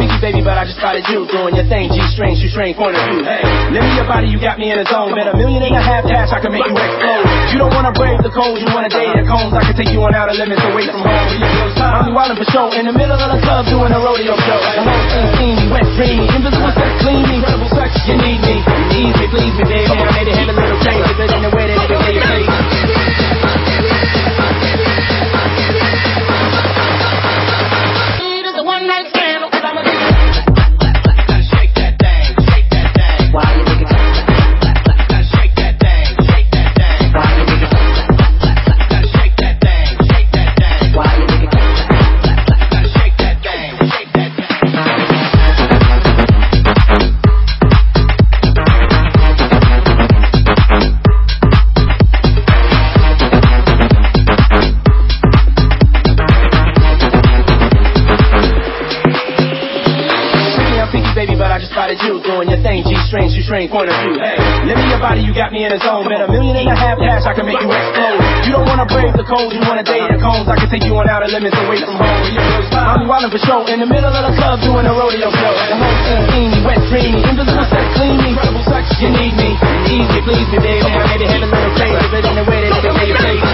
picky, baby, but I just spotted you doing your thing, G-string, shoestring, point of view. Hey, live me your body, you got me in a zone. Bet $1.5 million cash, I can make you explode. You don't wanna brave the cold, you wanna date the cones. I can take you on outer limits away from home. I'm wildin' for show, in the middle of the club doing a rodeo show. The whole thing steamy, wet, dreamy, invisible sex, clean me, incredible sex. You need me, ease me, please me, baby. I made it head a little crazy, but in the way that it can take place. You doing your thing, G-string, shoestring, point of view. Hey, live me your body, you got me in a zone. Bet $1.5 million cash, I can make you explode. You don't wanna brave the cold, you wanna date the cones. I can take you on outer limits away from home. I'm wildin' for show, in the middle of the club doing a rodeo show. The whole thing steamy, wet, dreamy, invisible sex, clean me, incredible sex. You need me, ease me, please me, baby. I made it head a little crazy, but in the way that it can take place.